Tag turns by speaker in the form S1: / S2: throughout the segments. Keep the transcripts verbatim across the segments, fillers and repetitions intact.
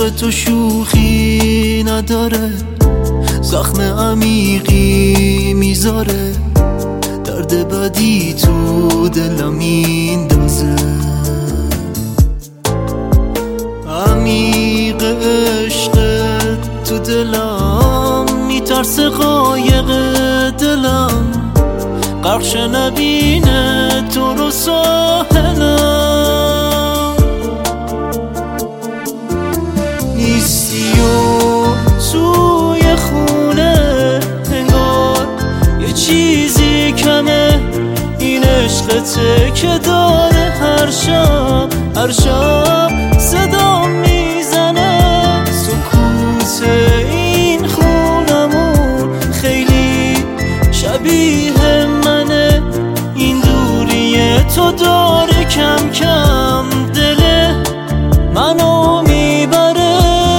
S1: عشق تو شوخی نداره، زخم عمیقی میذاره، درد بدی تو دلم میندازه. عمیق عشق تو دلم میترسه قایق دلم غرق شه نبینه تو رو ساحلم. نیستی و توی خونه انگار یه چیزی کمه، این عشقته که داره هر شب هر شب صدا میزنه. سکوت این خونمون خیلی شبیه منه، این دوری تو داره کم کم دل منو میبره.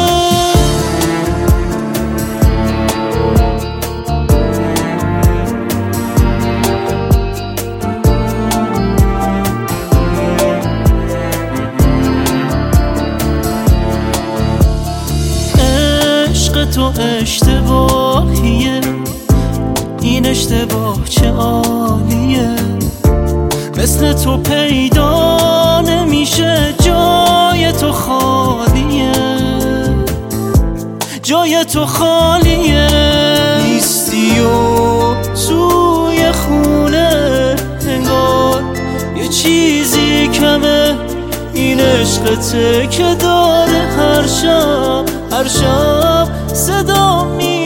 S1: عشق تو اشتباهیه، این اشتباه چه عالیه، مثل تو پیدا نمیشه، جای تو خالیه، جای تو خالیه. نیستی و توی خونه انگار یه چیزی کمه، این عشقته که داره هر شب هر شب صدا می